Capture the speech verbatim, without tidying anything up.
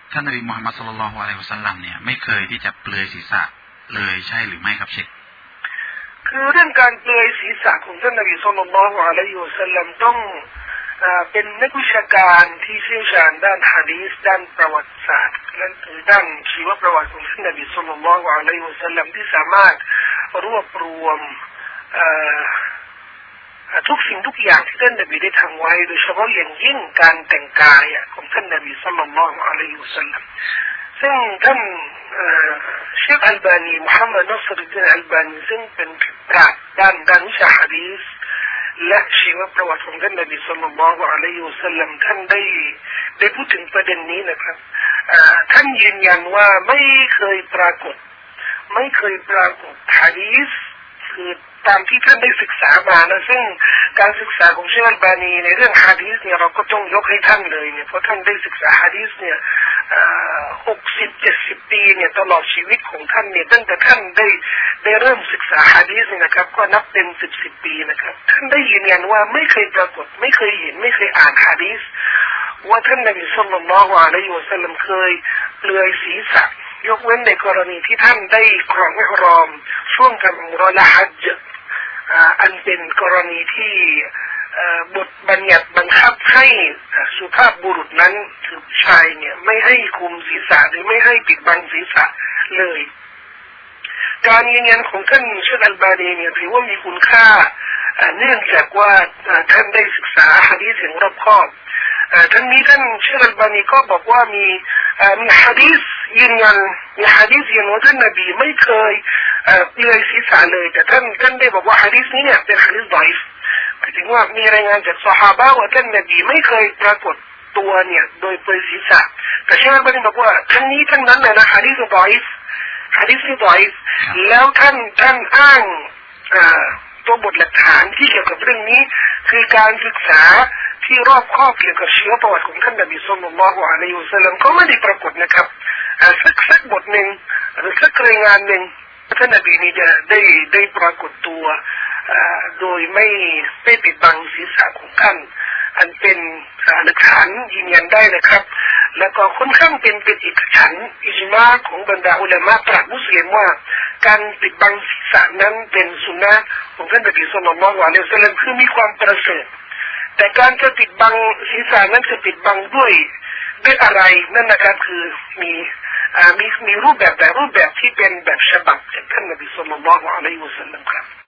ท่านนบีมุฮัมมัดศ็อลลัลลอฮุอะลัยฮิวะซัลลัมเนี่ยไม่เคยที่จะเปลือยศีรษะเลยใช่หรือไม่ครับเชคคือเรื่องการเปลือยศีรษะของท่านนบีศ็อลลัลลอฮุอะลัยฮิวะซัลลัมต้องเป็นนักวิชาการที่เชี่ยวชาญด้านหะดีษด้านประวัติศาสตร์และด้านชีวประวัติของท่านนบีศ็อลลัลลอฮุอะลัยฮิวะซัลลัมที่สามารถรวบรวมทุกสิ่งทุกอย่างที่ท่านนบีได้ทำไว้โดยเฉพาะอย่างยิ่งการแต่งกายของท่านนบีศ็อลลัลลอฮุอะลัยฮิวะซัลลัมซึ่งท่านเชคอัลบานีมุฮัมมัดนัสรุดดีนอัลบานีซึ่งเป็นปราชญ์ด้านด้านวิชาหะดีษและชีวประวัติของท่านนบีศ็อลลัลลอฮุอะลัยฮิวะซัลลัมท่านได้ได้พูดถึงประเด็นนี้นะครับท่านยืนยันว่าไม่เคยปรากฏไม่เคยปรากฏหะดีษคือตามที่ท่านได้ศึกษามานะซึ่งการศึกษาของเชคอัลบานีในเรื่องหะดีษเนี่ยเราก็ต้องยกให้ท่านเลยเนี่ยเพราะท่านได้ศึกษาหะดีษเนี่ยหกสิบเจ็ดสิบปีเนี่ยตลอดชีวิตของท่านเนี่ยตั้งแต่ท่านได้ได้เริ่มศึกษาหะดีษเนี่ยนะครับก็นับเป็นสิบสิบปีนะครับท่านได้ยืนยันว่าไม่เคยปรากฏไม่เคยเห็นไม่เคยอ่านหะดีษว่าท่านนบีศ็อลลัลลอฮุอะลัยฮิวะซัลลัมเคยเปลือยศีรษะยกเว้นในกรณีที่ท่านได้ครองอิหรอมช่วงทำอุมเราะห์และฮัจญ์อันเป็นกรณีที่บทบัญญัติบังคับให้สุภาพบุรุษนั้นคือชายเนี่ยไม่ให้คุมศีรษะหรือไม่ให้ปิดบังศีรษะเลยการยืนยันของท่านเชคอัลบานีเนี่ยถือว่ามีคุณค่าเนื่องจากว่าท่านได้ศึกษาหะดีษอย่างรอบคอบทั้งนี้ท่านเชคอัลบานีก็บอกว่ามีมีหะดีษยืนยันมีหะดีษยืนยันว่าท่านนบีไม่เคยเปลือยศีรษะเลยแต่ท่านท่านได้บอกว่าหะดีษนี้เนี่ยเป็นหะดีษฎออีฟหมายถึงว่ามีรายงานจากซอฮาบะห์ว่าท่านนบีไม่เคยปรากฏตัวเนี่ยโดยเปลือยศีรษะแต่เชคอัลบานีบอกว่าทั้งนี้ทั้งนั้นนะหะดีษฎออีฟหะดีษฎออีฟแล้วท่านท่านอ้างตัวบทหลักฐานที่เกี่ยวกับเรื่องนี้คือการศึกษาที่รอบคอบเกี่ยวกับชีวประวัติของท่านนบีศ็อลลัลลอฮุอะลัยฮิวะซัลลัมก็ไม่ได้ปรากฏนะครับสักสักบทหนึ่งหรือสักรายงานหนึ่งท่านนบีนี้จะได้ได้ปรากฏตัวโดยไม่ไม่ปิดบังศีรษะของท่านอันเป็นหลักฐานยืนยันได้นะครับแล้วก็ค่อนข้างเป็นเป็นเอกฉันท์อิจมาของบรรดาอุลามะปราชญ์มุสลิมว่าการปิดบังศีรษะนั้นเป็นสุนนะของท่านนบีศ็อลลัลลอฮุอะลัยฮิวะซัลลัมคือมีความประเสริฐแต่การจะปิดบังศีรษะนั้นจะปิดบังด้วยด้วยอะไรนั่นนะครับคือมีมีมีรูปแบบแต่รูปแบบที่เป็นแบบฉบับจากท่านนบีศ็อลลัลลอฮุอะลัยฮิวะซัลลัมครับ